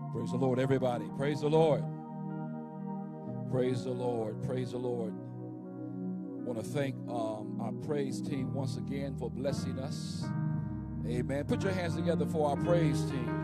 Praise the Lord, everybody. Praise the Lord. Praise the Lord. Praise the Lord. I want to thank our praise team once again for blessing us. Amen. Put your hands together for our praise team.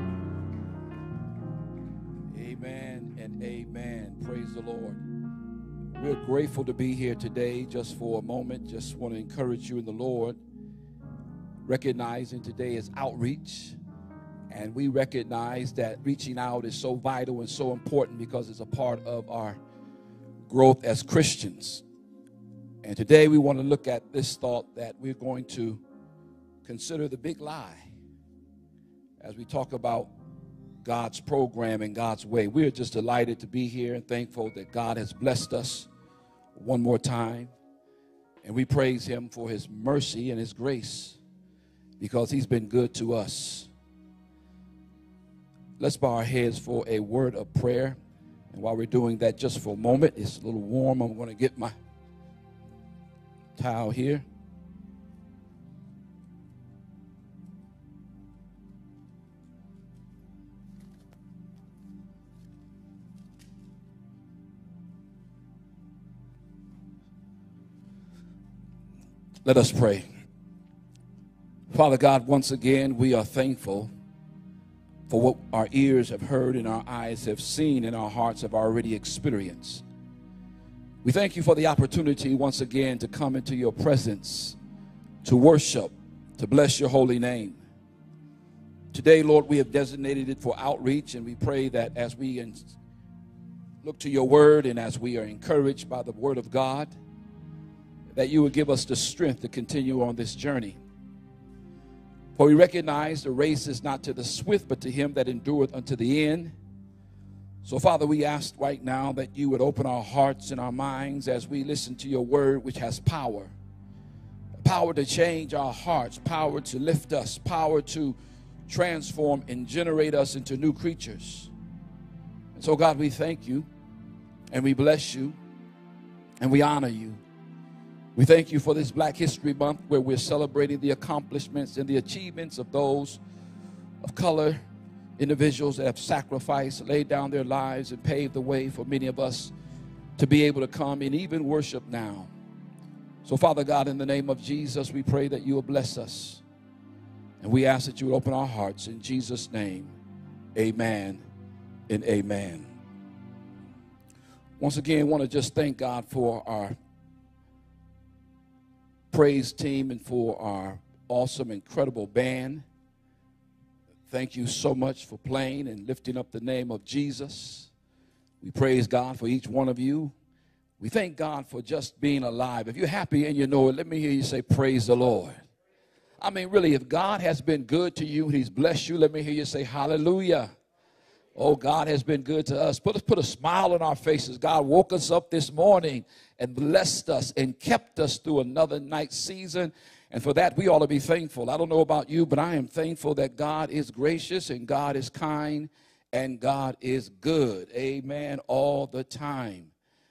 Amen and amen. Praise the Lord. We're grateful to be here today just for a moment. Just want to encourage you in the Lord. Recognizing today is outreach. And we recognize that reaching out is so vital and so important because it's a part of our growth as Christians. And today we want to look at this thought that we're going to consider the big lie as we talk about God's program and God's way. We're just delighted to be here and thankful that God has blessed us one more time. And we praise him for his mercy and his grace because he's been good to us. Let's bow our heads for a word of prayer. And while we're doing that, just for a moment, it's a little warm. I'm going to get my towel here. Let us pray. Father God, once again, we are thankful for what our ears have heard and our eyes have seen and our hearts have already experienced. We thank you for the opportunity once again to come into your presence, to worship, to bless your holy name. Today, Lord, we have designated it for outreach, and we pray that as we look to your word and as we are encouraged by the word of God, that you would give us the strength to continue on this journey. For we recognize the race is not to the swift, but to him that endureth unto the end. So, Father, we ask right now that you would open our hearts and our minds as we listen to your word, which has power. Power to change our hearts, power to lift us, power to transform and generate us into new creatures. And so, God, we thank you, and we bless you, and we honor you. We thank you for this Black History Month where we're celebrating the accomplishments and the achievements of those of color, individuals that have sacrificed, laid down their lives, and paved the way for many of us to be able to come and even worship now. So, Father God, in the name of Jesus, we pray that you will bless us. And we ask that you will open our hearts in Jesus' name. Amen and amen. Once again, I want to just thank God for our praise team and for our awesome, incredible band. Thank you so much for playing and lifting up the name of Jesus. We praise God for each one of you. We thank God for just being alive. If you're happy and you know it, let me hear you say, praise the Lord. I mean, really, if God has been good to you and he's blessed you, let me hear you say, hallelujah. Oh, God has been good to us. Put a smile on our faces. God woke us up this morning and blessed us and kept us through another night season. And for that, we ought to be thankful. I don't know about you, but I am thankful that God is gracious and God is kind and God is good. Amen. All the time.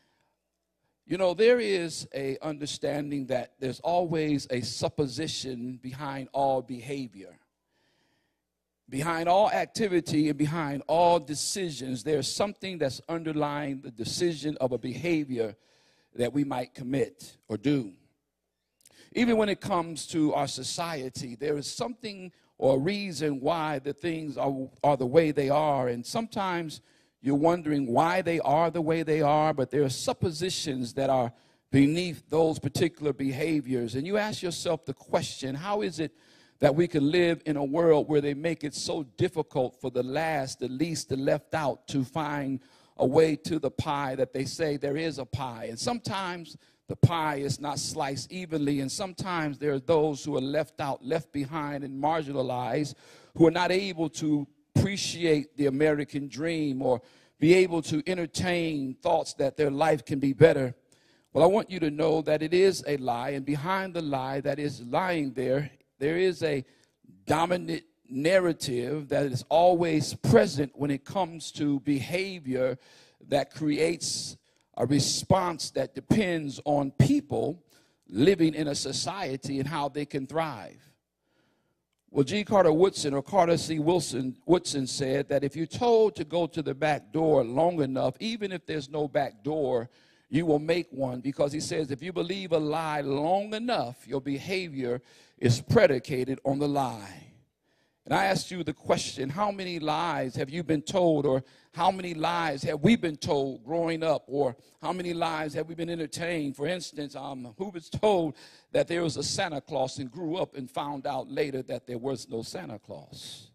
You know, there is a understanding that there's always a supposition behind all behavior. Behind all activity and behind all decisions, there's something that's underlying the decision of a behavior that we might commit or do. Even when it comes to our society, there is something or a reason why the things are the way they are. And sometimes you're wondering why they are the way they are, but there are suppositions that are beneath those particular behaviors. And you ask yourself the question, how is it that we can live in a world where they make it so difficult for the last, the least, the left out to find a way to the pie that they say there is a pie. And sometimes the pie is not sliced evenly, and sometimes there are those who are left out, left behind, and marginalized, who are not able to appreciate the American dream or be able to entertain thoughts that their life can be better. Well, I want you to know that it is a lie, and behind the lie that is lying there is a dominant narrative that is always present when it comes to behavior that creates a response that depends on people living in a society and how they can thrive. Well, G. Carter Woodson, or Carter C. Woodson said that if you're told to go to the back door long enough, even if there's no back door, you will make one, because he says if you believe a lie long enough, your behavior is predicated on the lie. And I asked you the question, how many lies have you been told, or how many lies have we been told growing up, or how many lies have we been entertained? For instance, who was told that there was a Santa Claus and grew up and found out later that there was no Santa Claus?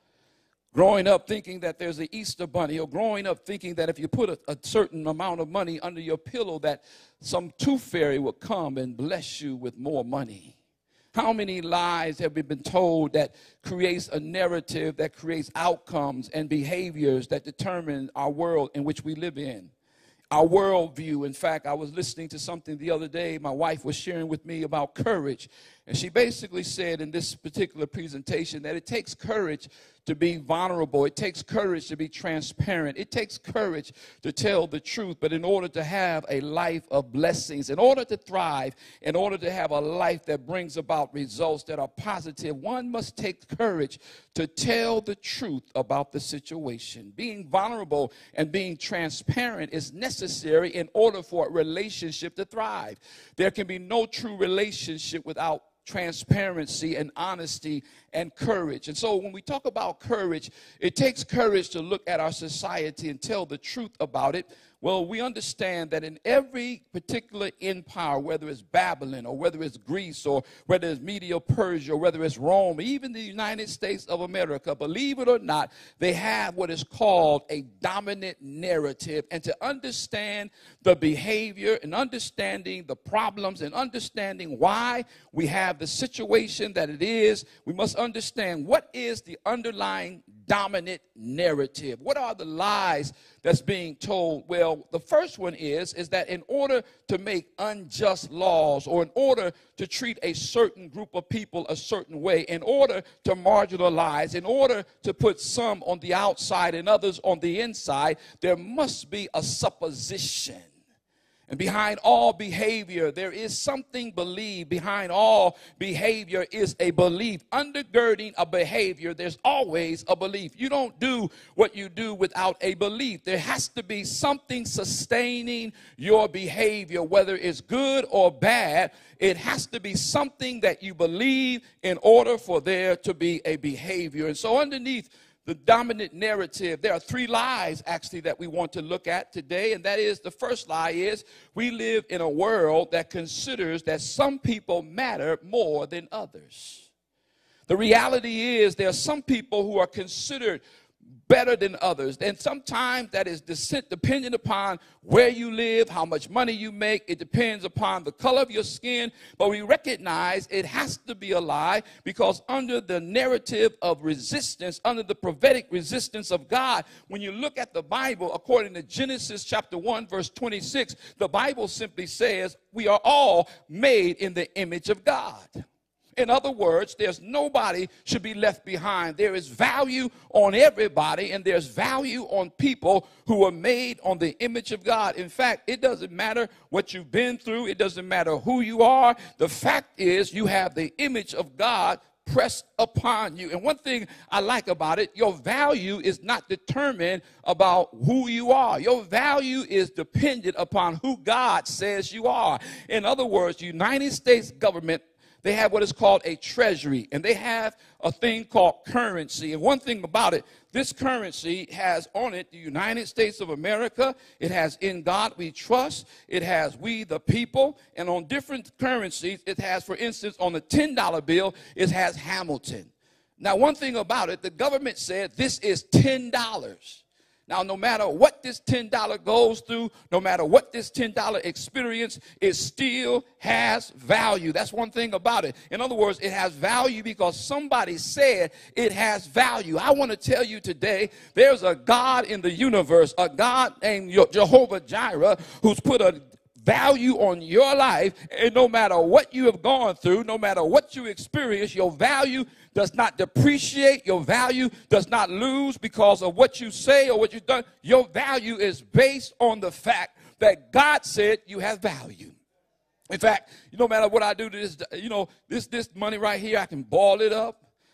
Growing up thinking that there's an Easter bunny, or growing up thinking that if you put a certain amount of money under your pillow that some tooth fairy will come and bless you with more money. How many lies have we been told that creates a narrative, that creates outcomes and behaviors that determine our world in which we live in? Our worldview. In fact, I was listening to something the other day. My wife was sharing with me about courage. And she basically said in this particular presentation that it takes courage to be vulnerable. It takes courage to be transparent. It takes courage to tell the truth. But in order to have a life of blessings, in order to thrive, in order to have a life that brings about results that are positive, one must take courage to tell the truth about the situation. Being vulnerable and being transparent is necessary in order for a relationship to thrive. There can be no true relationship without transparency and honesty and courage. And so when we talk about courage, it takes courage to look at our society and tell the truth about it. Well, we understand that in every particular empire, whether it's Babylon or whether it's Greece or whether it's Medo-Persia or whether it's Rome, even the United States of America, believe it or not, they have what is called a dominant narrative. And to understand the behavior and understanding the problems and understanding why we have the situation that it is, we must understand what is the underlying dominant narrative. What are the lies that's being told? Well, the first one is that in order to make unjust laws, or in order to treat a certain group of people a certain way, in order to marginalize, in order to put some on the outside and others on the inside, there must be a supposition. And behind all behavior, there is something believed. Behind all behavior is a belief. Undergirding a behavior, there's always a belief. You don't do what you do without a belief. There has to be something sustaining your behavior, whether it's good or bad. It has to be something that you believe in order for there to be a behavior. And so underneath the dominant narrative, there are three lies actually that we want to look at today. And that is, the first lie is we live in a world that considers that some people matter more than others. The reality is there are some people who are considered better than others. And sometimes that is dependent upon where you live, how much money you make. It depends upon the color of your skin. But we recognize it has to be a lie, because under the narrative of resistance, under the prophetic resistance of God, when you look at the Bible, according to Genesis chapter 1, verse 26, the Bible simply says we are all made in the image of God. In other words, there's nobody should be left behind. There is value on everybody, and there's value on people who are made on the image of God. In fact, it doesn't matter what you've been through. It doesn't matter who you are. The fact is you have the image of God pressed upon you. And one thing I like about it, your value is not determined about who you are. Your value is dependent upon who God says you are. In other words, the United States government, they have what is called a treasury, and they have a thing called currency. And one thing about it, this currency has on it the United States of America. It has "In God We Trust." It has "We the People." And on different currencies, it has, for instance, on the $10 bill, it has Hamilton. Now, one thing about it, the government said this is $10. Now, no matter what this $10 goes through, no matter what this $10 experience, it still has value. That's one thing about it. In other words, it has value because somebody said it has value. I want to tell you today, there's a God in the universe, a God named Jehovah Jireh, who's put a value on your life, and no matter what you have gone through, no matter what you experience, your value does not depreciate. Your value does not lose because of what you say or what you've done. Your value is based on the fact that God said you have value. In fact, no matter what I do to this, this money right here, I can ball it up.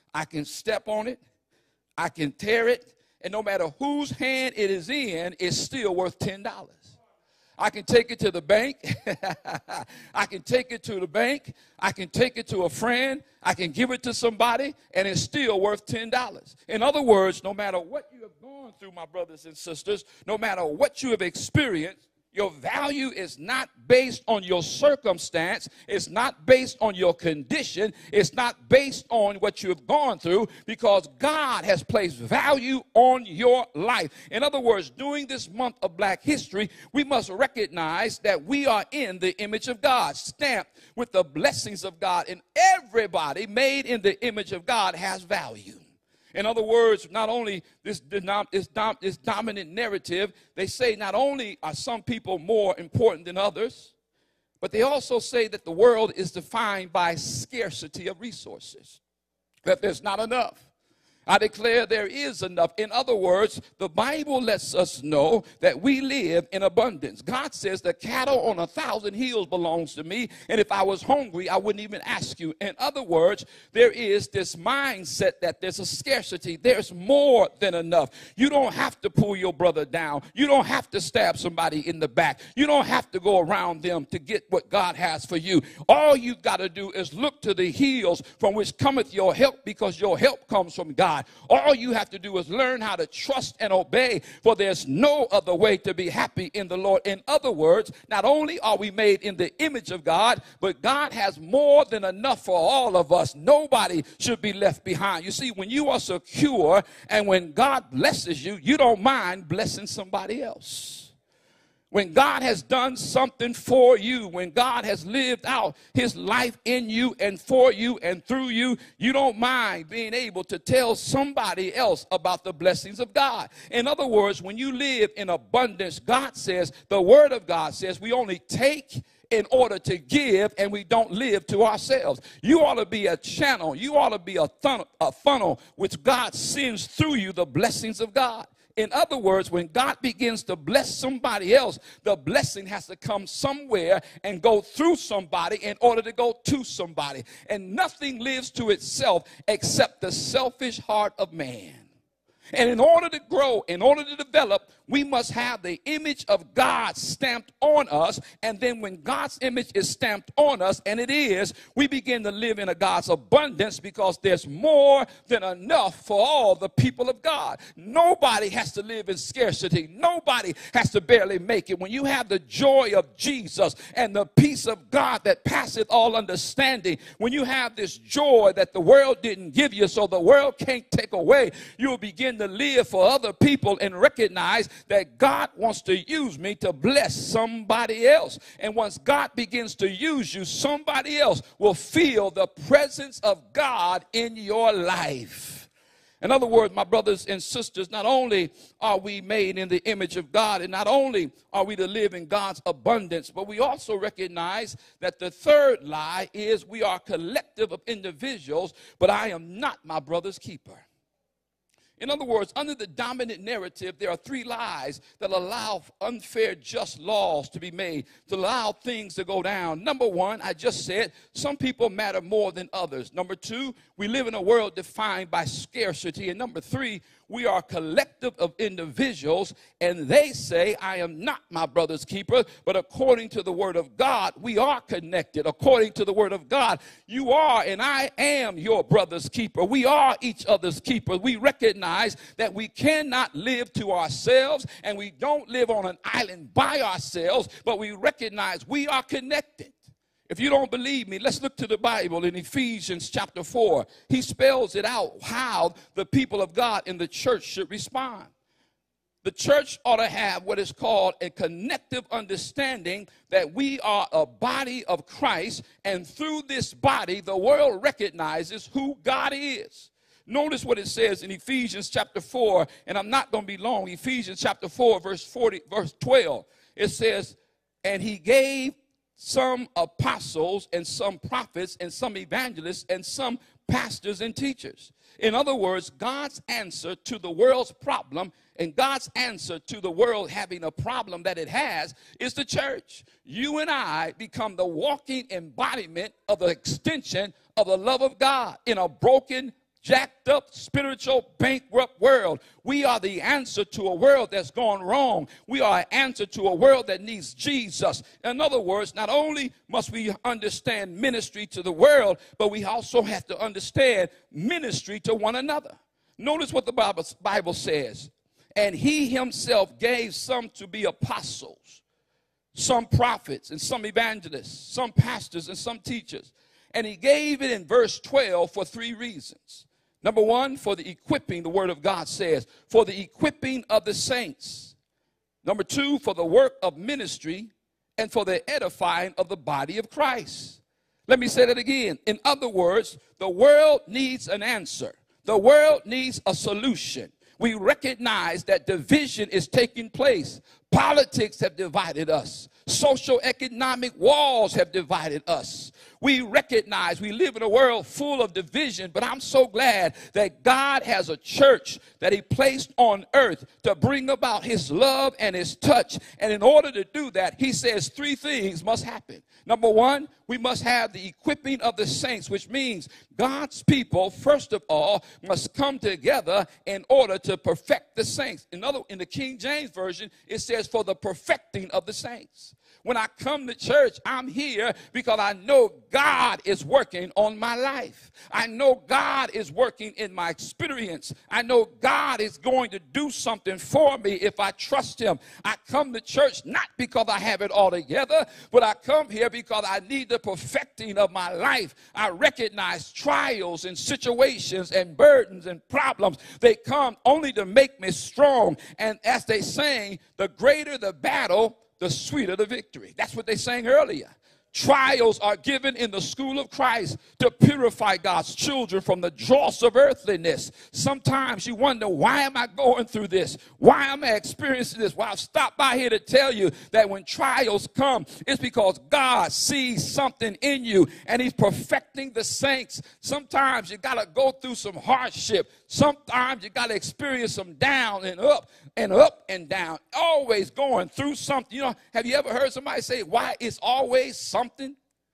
I can step on it, I can tear it, and no matter whose hand it is in, it's still worth $10. I can take it to the bank. I can take it to the bank. I can take it to a friend. I can give it to somebody, and it's still worth $10. In other words, no matter what you have gone through, my brothers and sisters, no matter what you have experienced, your value is not based on your circumstance. It's not based on your condition. It's not based on what you have gone through, because God has placed value on your life. In other words, during this month of Black History, we must recognize that we are in the image of God, stamped with the blessings of God, and everybody made in the image of God has value. In other words, not only this dominant narrative, they say not only are some people more important than others, but they also say that the world is defined by scarcity of resources, that there's not enough. I declare there is enough. In other words, the Bible lets us know that we live in abundance. God says the cattle on 1,000 hills belongs to me, and if I was hungry, I wouldn't even ask you. In other words, there is this mindset that there's a scarcity. There's more than enough. You don't have to pull your brother down. You don't have to stab somebody in the back. You don't have to go around them to get what God has for you. All you've got to do is look to the hills from which cometh your help, because your help comes from God. All you have to do is learn how to trust and obey, for there's no other way to be happy in the Lord. In other words, not only are we made in the image of God, but God has more than enough for all of us. Nobody should be left behind. You see, when you are secure and when God blesses you, you don't mind blessing somebody else. When God has done something for you, when God has lived out his life in you and for you and through you, you don't mind being able to tell somebody else about the blessings of God. In other words, when you live in abundance, God says, the word of God says, we only take in order to give, and we don't live to ourselves. You ought to be a channel. You ought to be a funnel which God sends through you the blessings of God. In other words, when God begins to bless somebody else, the blessing has to come somewhere and go through somebody in order to go to somebody. And nothing lives to itself except the selfish heart of man. And in order to grow, in order to develop, we must have the image of God stamped on us. And then when God's image is stamped on us, and it is, we begin to live in a God's abundance, because there's more than enough for all the people of God. Nobody has to live in scarcity. Nobody has to barely make it. When you have the joy of Jesus and the peace of God that passeth all understanding, when you have this joy that the world didn't give you, so the world can't take away, you'll begin to live for other people and recognize that God wants to use me to bless somebody else. And once God begins to use you, somebody else will feel the presence of God in your life. In other words, my brothers and sisters, not only are we made in the image of God, and not only are we to live in God's abundance, but we also recognize that the third lie is we are a collective of individuals, but I am not my brother's keeper. In other words, under the dominant narrative, there are three lies that allow unfair, just laws to be made, to allow things to go down. Number one, I just said, some people matter more than others. Number two, we live in a world defined by scarcity. And number three, we are a collective of individuals, and they say, I am not my brother's keeper, but according to the word of God, we are connected. According to the word of God, you are and I am your brother's keeper. We are each other's keeper. We recognize that we cannot live to ourselves, and we don't live on an island by ourselves, but we recognize we are connected. If you don't believe me, let's look to the Bible in Ephesians chapter 4. He spells it out how the people of God in the church should respond. The church ought to have what is called a connective understanding that we are a body of Christ, and through this body, the world recognizes who God is. Notice what it says in Ephesians chapter 4, and I'm not going to be long. Ephesians chapter 4, verse 12. It says, and he gave some apostles and some prophets and some evangelists and some pastors and teachers. In other words, God's answer to the world's problem and God's answer to the world having a problem that it has is the church. You and I become the walking embodiment of the extension of the love of God in a broken, jacked up, spiritual, bankrupt world. We are the answer to a world that's gone wrong. We are an answer to a world that needs Jesus. In other words, not only must we understand ministry to the world, but we also have to understand ministry to one another. Notice what the Bible says. And he himself gave some to be apostles, some prophets, and some evangelists, some pastors, and some teachers. And he gave it in verse 12 for 3 reasons. Number 1, for the equipping, the word of God says, for the equipping of the saints. Number 2, for the work of ministry and for the edifying of the body of Christ. Let me say that again. In other words, the world needs an answer. The world needs a solution. We recognize that division is taking place. Politics have divided us. Social economic walls have divided us. We recognize we live in a world full of division, but I'm so glad that God has a church that he placed on earth to bring about his love and his touch. And in order to do that, he says 3 things must happen. Number 1, we must have the equipping of the saints, which means God's people, first of all, must come together in order to perfect the saints. In the King James Version, it says for the perfecting of the saints. When I come to church, I'm here because I know God is working on my life. I know God is working in my experience. I know God is going to do something for me if I trust him. I come to church not because I have it all together, but I come here because I need the perfecting of my life. I recognize trials and situations and burdens and problems. They come only to make me strong. And as they saying, the greater the battle, the sweeter the victory. That's what they sang earlier. Trials are given in the school of Christ to purify God's children from the dross of earthliness. Sometimes you wonder, why am I going through this? Why am I experiencing this? Well, I've stopped by here to tell you that when trials come, it's because God sees something in you and he's perfecting the saints. Sometimes you got to go through some hardship. Sometimes you got to experience some down and up and down. Always going through something. You know, have you ever heard somebody say, why it's always something?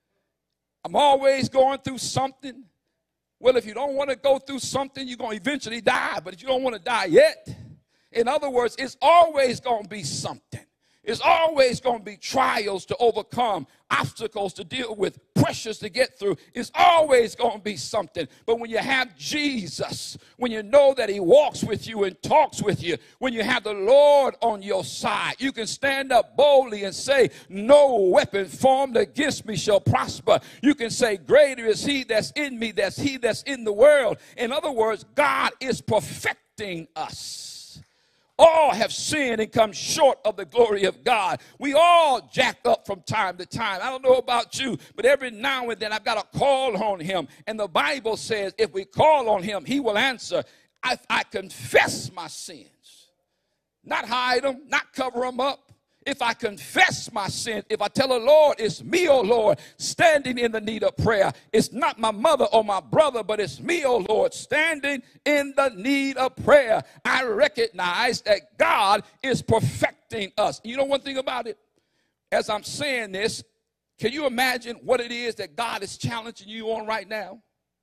I'm always going through something. Well, if you don't want to go through something, you're going to eventually die. But if you don't want to die yet, in other words, it's always going to be something. It's always going to be trials to overcome, obstacles to deal with, pressures to get through. It's always going to be something. But when you have Jesus, when you know that he walks with you and talks with you, when you have the Lord on your side, you can stand up boldly and say, no weapon formed against me shall prosper. You can say, greater is he that's in me, that's he that's in the world. In other words, God is perfecting us. All have sinned and come short of the glory of God. We all jack up from time to time. I don't know about you, but every now and then I've got to call on him. And the Bible says if we call on him, he will answer. I confess my sins, not hide them, not cover them up. If I confess my sins, if I tell the Lord, it's me, oh Lord, standing in the need of prayer. It's not my mother or my brother, but it's me, oh Lord, standing in the need of prayer. I recognize that God is perfecting us. You know one thing about it? As I'm saying this, can you imagine what it is that God is challenging you on right now?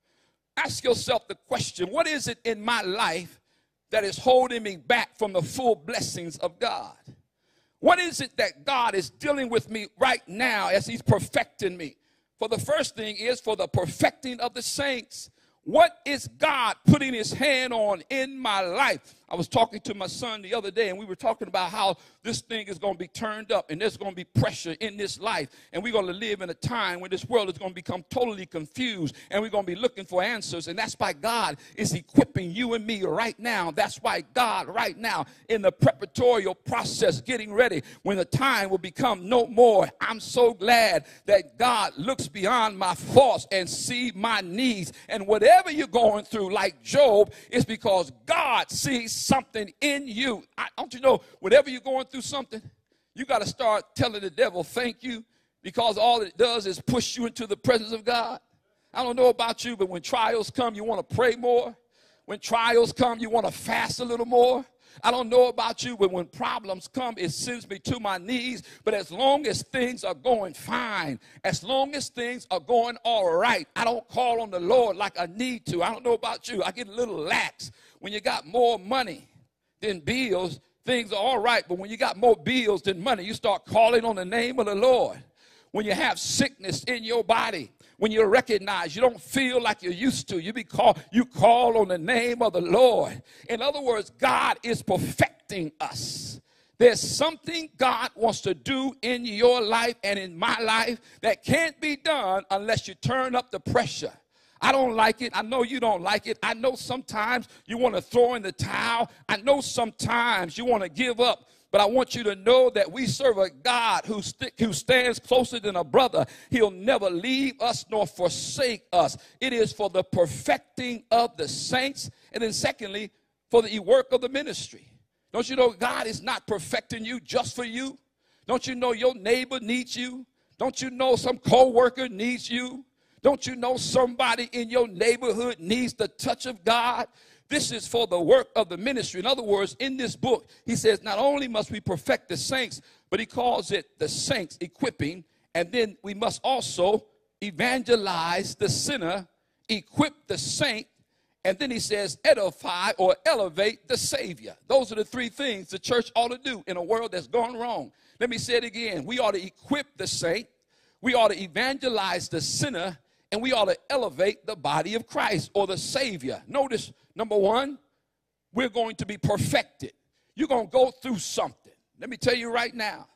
Ask yourself the question, what is it in my life that is holding me back from the full blessings of God? What is it that God is dealing with me right now as he's perfecting me? For the first thing is for the perfecting of the saints. What is God putting his hand on in my life? I was talking to my son the other day, and we were talking about how this thing is going to be turned up, and there's going to be pressure in this life, and we're going to live in a time when this world is going to become totally confused, and we're going to be looking for answers, and that's why God is equipping you and me right now. That's why God right now in the preparatorial process, getting ready, when the time will become no more. I'm so glad that God looks beyond my faults and see my needs, and whatever you're going through, like Job, is because God sees something in you. Don't you know, whatever you're going through something, you got to start telling the devil thank you, because all it does is push you into the presence of God. I don't know about you, but when trials come, you want to pray more. When trials come, you want to fast a little more. I don't know about you, but when problems come, it sends me to my knees. But as long as things are going fine, as long as things are going all right, I don't call on the Lord like I need to. I don't know about you. I get a little lax. When you got more money than bills, things are all right. But when you got more bills than money, you start calling on the name of the Lord. When you have sickness in your body, when you recognize you don't feel like you used to, you call on the name of the Lord. In other words, God is perfecting us. There's something God wants to do in your life and in my life that can't be done unless you turn up the pressure. I don't like it. I know you don't like it. I know sometimes you want to throw in the towel. I know sometimes you want to give up. But I want you to know that we serve a God who stands closer than a brother. He'll never leave us nor forsake us. It is for the perfecting of the saints. And then secondly, for the work of the ministry. Don't you know God is not perfecting you just for you? Don't you know your neighbor needs you? Don't you know some co-worker needs you? Don't you know somebody in your neighborhood needs the touch of God? This is for the work of the ministry. In other words, in this book, he says not only must we perfect the saints, but he calls it the saints equipping. And then we must also evangelize the sinner, equip the saint, and then he says edify or elevate the Savior. Those are the three things the church ought to do in a world that's gone wrong. Let me say it again. We ought to equip the saint. We ought to evangelize the sinner. And we ought to elevate the body of Christ or the Savior. Notice, number one, we're going to be perfected. You're going to go through something. Let me tell you right now.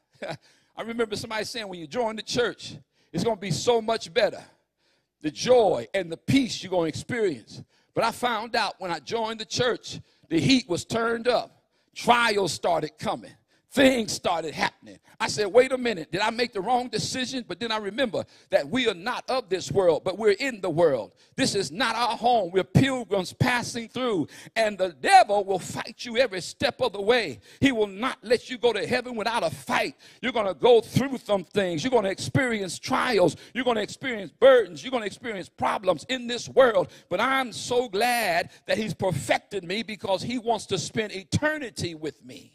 I remember somebody saying when you join the church, it's going to be so much better. The joy and the peace you're going to experience. But I found out when I joined the church, the heat was turned up. Trials started coming. Things started happening. I said, wait a minute, did I make the wrong decision? But then I remember that we are not of this world, but we're in the world. This is not our home. We're pilgrims passing through, and the devil will fight you every step of the way. He will not let you go to heaven without a fight. You're going to go through some things. You're going to experience trials. You're going to experience burdens. You're going to experience problems in this world. But I'm so glad that he's perfected me because he wants to spend eternity with me.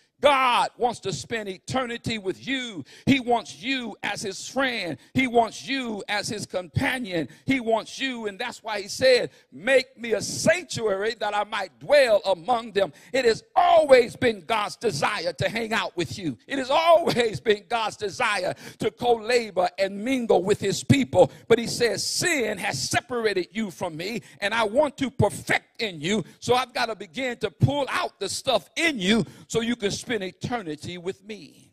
God wants to spend eternity with you. He wants you as his friend. He wants you as his companion. He wants you, and that's why he said, make me a sanctuary that I might dwell among them. It has always been God's desire to hang out with you. It has always been God's desire to co-labor and mingle with his people. But he says, sin has separated you from me, and I want to perfect in you. So I've got to begin to pull out the stuff in you so you can spend eternity with me.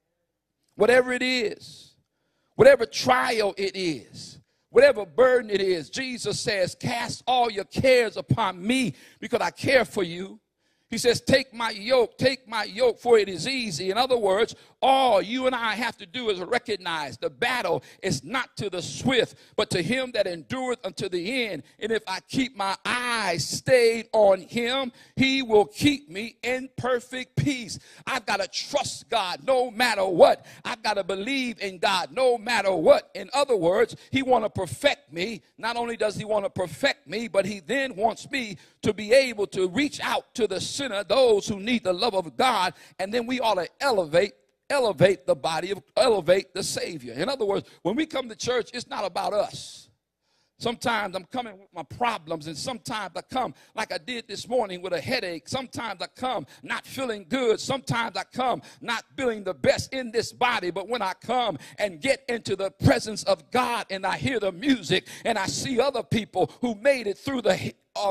Whatever it is, whatever trial it is, whatever burden it is, Jesus says, cast all your cares upon me because I care for you. He says, take my yoke, for it is easy. In other words, all you and I have to do is recognize the battle is not to the swift, but to him that endureth unto the end. And if I keep my eyes stayed on him, he will keep me in perfect peace. I've got to trust God no matter what. I've got to believe in God no matter what. In other words, he wants to perfect me. Not only does he want to perfect me, but he then wants me to be able to reach out to the sinner, those who need the love of God, and then we ought to elevate the body of, elevate the Savior. In other words, when we come to church, it's not about us. Sometimes I'm coming with my problems, and sometimes I come like I did this morning with a headache. Sometimes I come not feeling good. Sometimes I come not feeling the best in this body. But when I come and get into the presence of God and I hear the music and I see other people who made it through the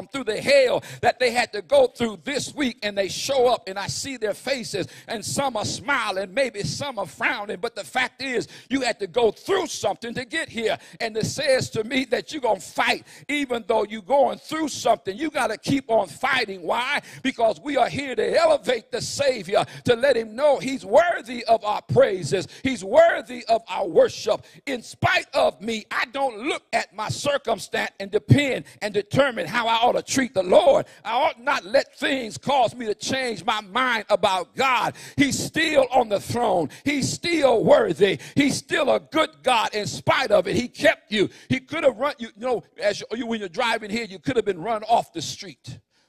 hell that they had to go through this week, and they show up and I see their faces, and some are smiling, maybe some are frowning, but the fact is you had to go through something to get here. And it says to me that you're going to fight even though you're going through something. You got to keep on fighting. Why? Because we are here to elevate the Savior, to let him know he's worthy of our praises. He's worthy of our worship. In spite of me, I don't look at my circumstance and depend and determine how I ought to treat the Lord. I ought not let things cause me to change my mind about God. He's still on the throne. He's still worthy. He's still a good God in spite of it. He kept you. He could have run you. You know, when you're driving here, you could have been run off the street.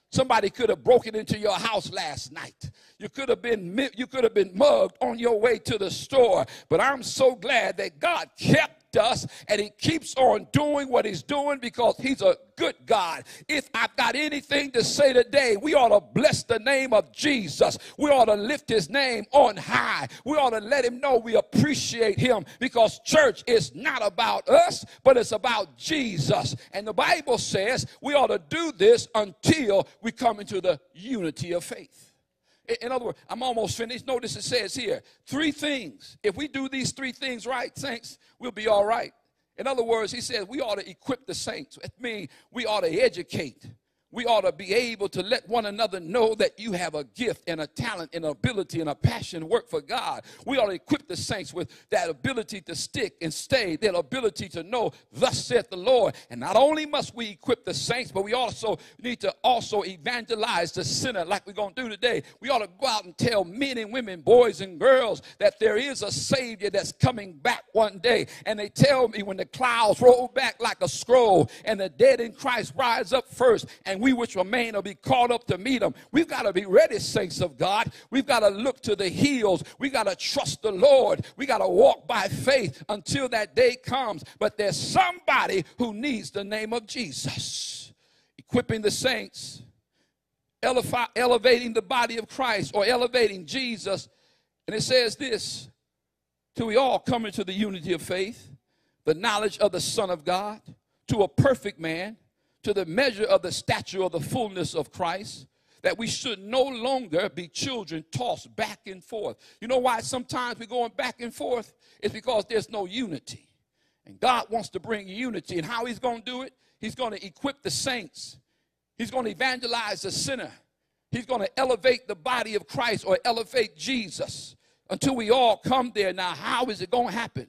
Somebody could have broken into your house last night. You could have been mugged on your way to the store. But I'm so glad that God kept us, and he keeps on doing what he's doing because he's a good God. If I've got anything to say today, we ought to bless the name of Jesus. We ought to lift his name on high. We ought to let him know we appreciate him, because church is not about us, but it's about Jesus. And the Bible says we ought to do this until we come into the unity of faith. In other words, I'm almost finished. Notice it says here, 3 things. If we do these 3 things right, saints, we'll be all right. In other words, he says we ought to equip the saints. It means we ought to educate. We ought to be able to let one another know that you have a gift and a talent and ability and a passion to work for God. We ought to equip the saints with that ability to stick and stay, that ability to know, thus saith the Lord. And not only must we equip the saints, but we also need to also evangelize the sinner like we're going to do today. We ought to go out and tell men and women, boys and girls, that there is a Savior that's coming back one day. And they tell me when the clouds roll back like a scroll and the dead in Christ rise up first, and we which remain will be caught up to meet him. We've got to be ready, saints of God. We've got to look to the hills. We've got to trust the Lord. We got to walk by faith until that day comes. But there's somebody who needs the name of Jesus. Equipping the saints, elevating the body of Christ, or elevating Jesus. And it says this, till we all come into the unity of faith, the knowledge of the Son of God, to a perfect man, to the measure of the stature of the fullness of Christ, that we should no longer be children tossed back and forth. You know why sometimes we're going back and forth? It's because there's no unity. And God wants to bring unity. And how he's going to do it? He's going to equip the saints. He's going to evangelize the sinner. He's going to elevate the body of Christ, or elevate Jesus, until we all come there. Now, how is it going to happen?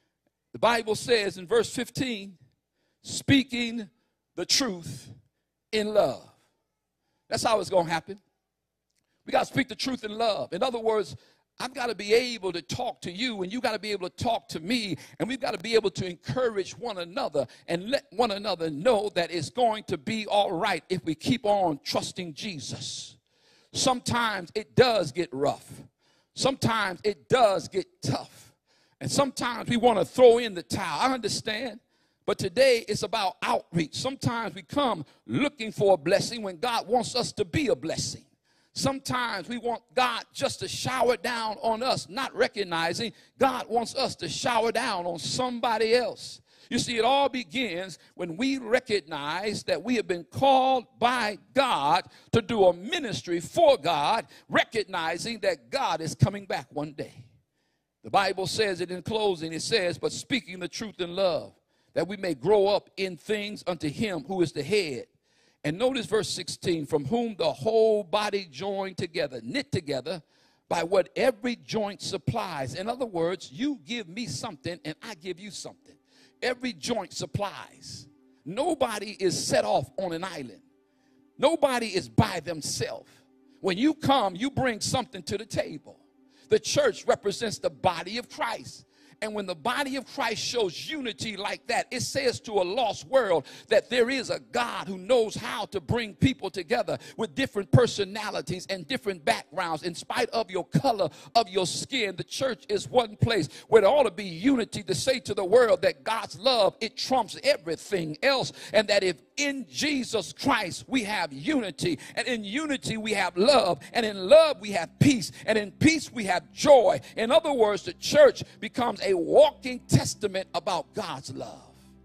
The Bible says in verse 15, speaking the truth in love. That's how it's going to happen. We got to speak the truth in love. In other words, I've got to be able to talk to you, and you got to be able to talk to me, and we've got to be able to encourage one another and let one another know that it's going to be all right if we keep on trusting Jesus. Sometimes it does get rough. Sometimes it does get tough. And sometimes we want to throw in the towel. I understand. But today it's about outreach. Sometimes we come looking for a blessing when God wants us to be a blessing. Sometimes we want God just to shower down on us, not recognizing God wants us to shower down on somebody else. You see, it all begins when we recognize that we have been called by God to do a ministry for God, recognizing that God is coming back one day. The Bible says it in closing. It says, but speaking the truth in love, that we may grow up in things unto him who is the head. And notice verse 16, from whom the whole body joined together, knit together by what every joint supplies. In other words, you give me something and I give you something. Every joint supplies. Nobody is set off on an island. Nobody is by themselves. When you come, you bring something to the table. The church represents the body of Christ. And when the body of Christ shows unity like that, it says to a lost world that there is a God who knows how to bring people together with different personalities and different backgrounds. In spite of your color of your skin, the church is one place where there ought to be unity to say to the world that God's love, it trumps everything else. And that if in Jesus Christ we have unity, and in unity we have love, and in love we have peace, and in peace we have joy. In other words, the church becomes a walking testament about God's love.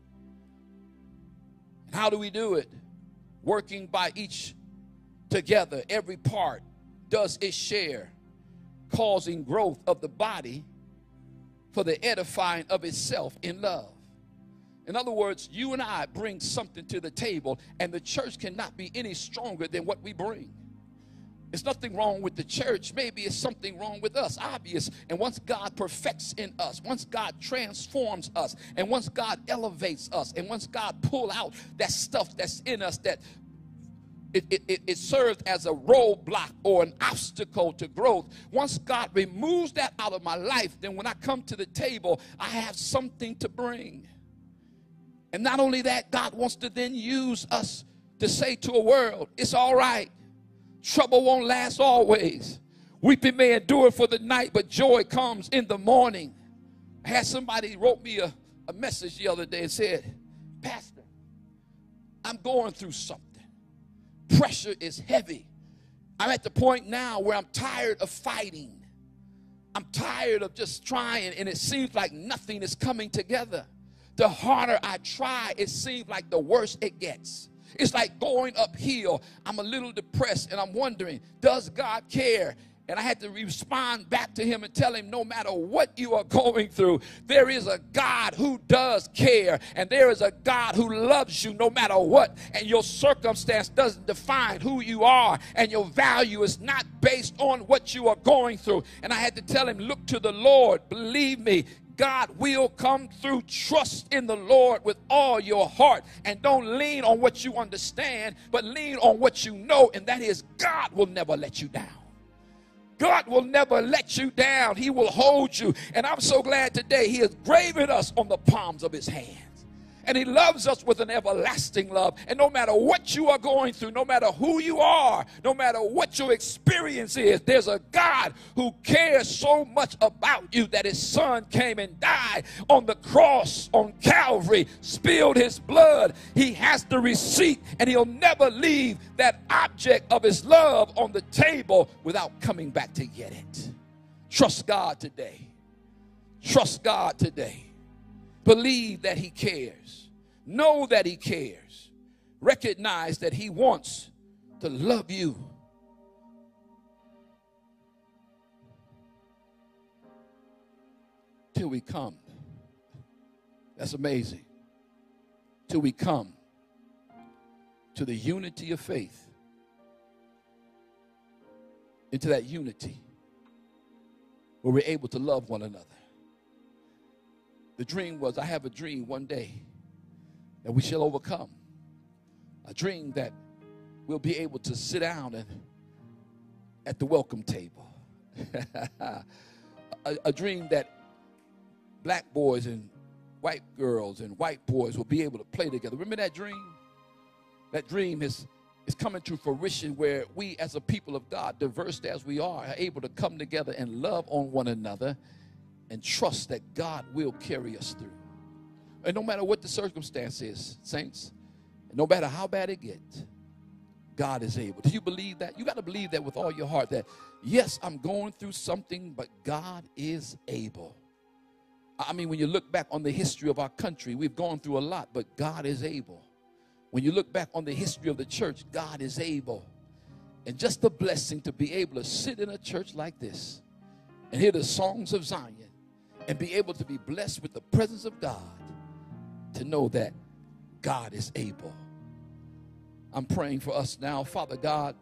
How do we do it? Working by each together. Every part does its share, causing growth of the body for the edifying of itself in love. In other words, you and I bring something to the table, and the church cannot be any stronger than what we bring. There's nothing wrong with the church. Maybe it's something wrong with us, obvious. And once God perfects in us, once God transforms us, and once God elevates us, and once God pull out that stuff that's in us that it serves as a roadblock or an obstacle to growth. Once God removes that out of my life, then when I come to the table, I have something to bring. And not only that, God wants to then use us to say to a world, it's all right. Trouble won't last always. Weeping may endure for the night, but joy comes in the morning. I had somebody wrote me a message the other day and said, Pastor, I'm going through something. Pressure is heavy. I'm at the point now where I'm tired of fighting. I'm tired of just trying, and it seems like nothing is coming together. The harder I try, it seems like the worse it gets. It's like going uphill. I'm a little depressed, and I'm wondering, does God care? And I had to respond back to him and tell him, no matter what you are going through, there is a God who does care. And there is a God who loves you no matter what. And your circumstance doesn't define who you are. And your value is not based on what you are going through. And I had to tell him, look to the Lord. Believe me, God will come through. Trust in the Lord with all your heart. And don't lean on what you understand, but lean on what you know. And that is, God will never let you down. God will never let you down. He will hold you. And I'm so glad today he has graven us on the palms of his hands. And he loves us with an everlasting love. And no matter what you are going through, no matter who you are, no matter what your experience is, there's a God who cares so much about you that his son came and died on the cross on Calvary, spilled his blood. He has the receipt, and he'll never leave that object of his love on the table without coming back to get it. Trust God today. Trust God today. Believe that he cares. Know that he cares. Recognize that he wants to love you. Till we come. That's amazing. Till we come to the unity of faith. Into that unity where we're able to love one another. The dream was, I have a dream one day that we shall overcome. A dream that we'll be able to sit down and at the welcome table. a dream that black boys and white girls and white boys will be able to play together. Remember that dream? That dream is coming to fruition where we as a people of God, diverse as we are able to come together and love on one another and trust that God will carry us through. And no matter what the circumstance is, saints, and no matter how bad it gets, God is able. Do you believe that? You got to believe that with all your heart, that yes, I'm going through something, but God is able. I mean, when you look back on the history of our country, we've gone through a lot, but God is able. When you look back on the history of the church, God is able. And just the blessing to be able to sit in a church like this and hear the songs of Zion and be able to be blessed with the presence of God, to know that God is able. I'm praying for us now, Father God,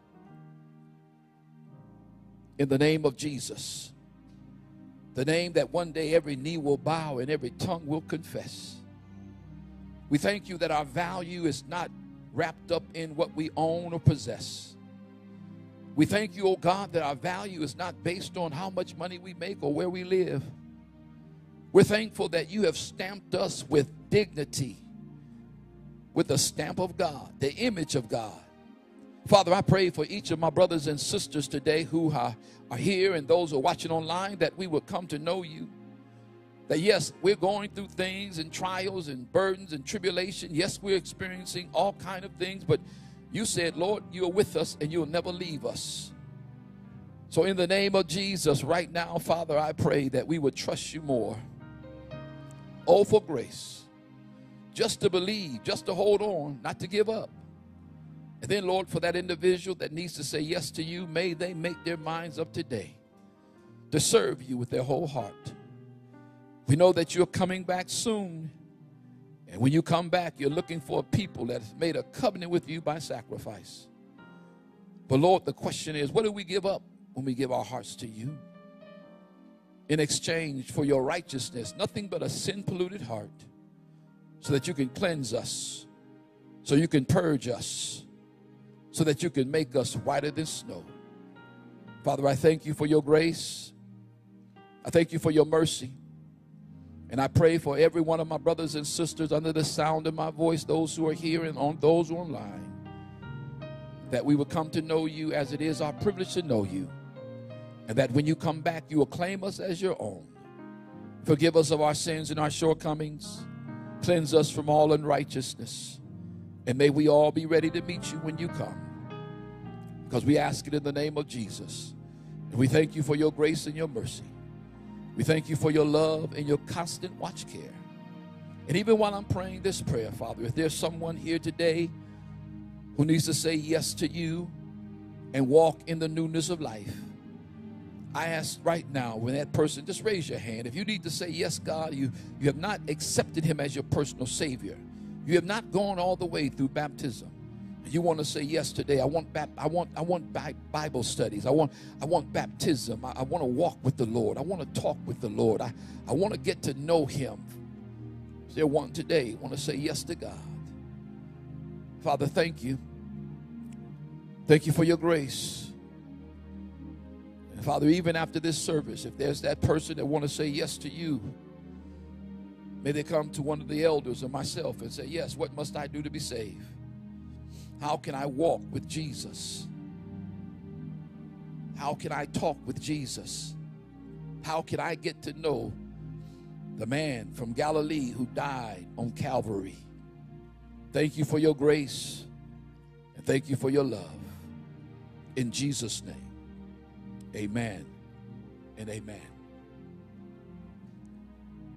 in the name of Jesus, the name that one day every knee will bow and every tongue will confess. We thank you that our value is not wrapped up in what we own or possess. We thank you, oh God, that our value is not based on how much money we make or where we live. We're thankful that you have stamped us with dignity, with the stamp of God, the image of God. Father, I pray for each of my brothers and sisters today who are here and those who are watching online, that we will come to know you. That yes, we're going through things and trials and burdens and tribulation. Yes, we're experiencing all kinds of things, but you said, Lord, you're with us and you'll never leave us. So in the name of Jesus, right now, Father, I pray that we would trust you more. Oh, for grace, just to believe, just to hold on, not to give up. And then, Lord, for that individual that needs to say yes to you, may they make their minds up today to serve you with their whole heart. We know that you're coming back soon. And when you come back, you're looking for a people that have made a covenant with you by sacrifice. But, Lord, the question is, what do we give up when we give our hearts to you? In exchange for your righteousness, nothing but a sin-polluted heart, so that you can cleanse us, so you can purge us, so that you can make us whiter than snow. Father, I thank you for your grace. I thank you for your mercy. And I pray for every one of my brothers and sisters under the sound of my voice, those who are here and on those who are online, that we will come to know you as it is our privilege to know you, and that when you come back, you will claim us as your own. Forgive us of our sins and our shortcomings. Cleanse us from all unrighteousness. And may we all be ready to meet you when you come, because we ask it in the name of Jesus. And we thank you for your grace and your mercy. We thank you for your love and your constant watch care. And even while I'm praying this prayer, Father, if there's someone here today who needs to say yes to you and walk in the newness of life, I ask right now, when that person, just raise your hand. If you need to say, yes, God, you have not accepted him as your personal Savior. You have not gone all the way through baptism. You want to say yes today. I want Bible studies. I want baptism. I want to walk with the Lord. I want to talk with the Lord. I want to get to know him. Is there one today want to say yes to God? Father, thank you. Thank you for your grace. And Father, even after this service, if there's that person that want to say yes to you, may they come to one of the elders or myself and say, yes, what must I do to be saved? How can I walk with Jesus? How can I talk with Jesus? How can I get to know the man from Galilee who died on Calvary? Thank you for your grace, and thank you for your love. In Jesus' name, amen and amen.